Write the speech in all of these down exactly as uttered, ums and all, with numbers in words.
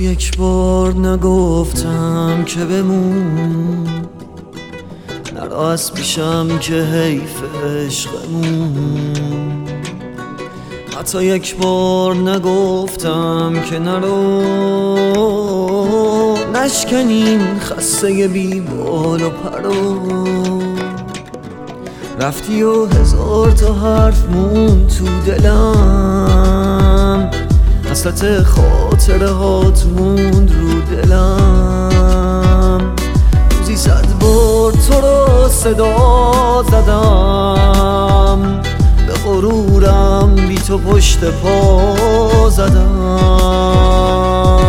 یک بار نگفتم که بمون، نرو از پیشم که حیف عشقمون. حتی یک بار نگفتم که نرو، نشکنیم خسته بی بال و پرو. رفتی و هزار تا حرف مون تو دلم، حسرت خاطره هات موند رو دلم. روزی صد بار تو رو صدا زدم، به غرورم بی تو پشت پا زدم.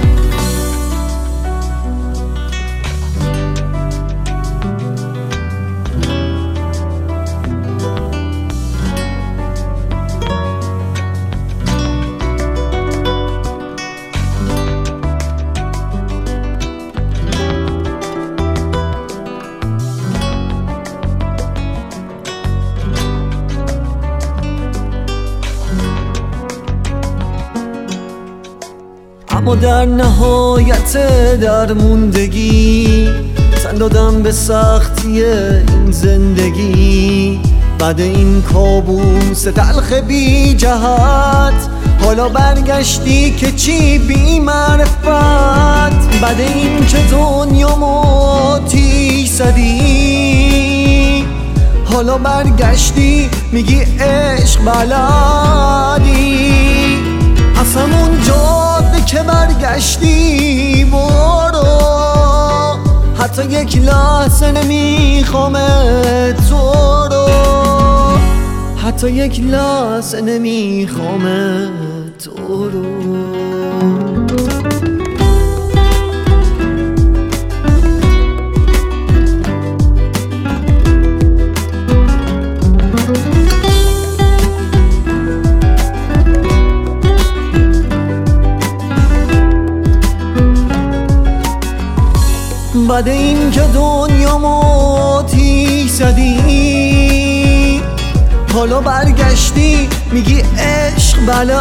اما در نهایت درموندگی، تن دادم به سختی این زندگی. بعد این کابوس تلخ بی جهت، حالا برگشتی که چی بی معرفت. بعد این که دنیامو آتیش زدی، حالا برگشتی میگی عشق بلدی. از همون جاده که برگشتی برو، حتی یک لحظه نمیخوام تو رو، حتی یک لحظه نمیخوام تو رو. بعد این که دنیامو آتیش زدی، حالا برگشتی میگی عشق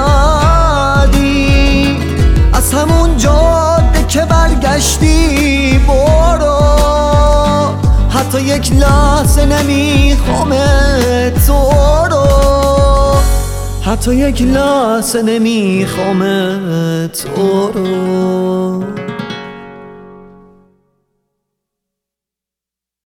بلدی. از همون جاده که برگشتی برو، حتی یک لحظه نمیخوام تو رو، حتی یک لحظه نمیخوام تو رو.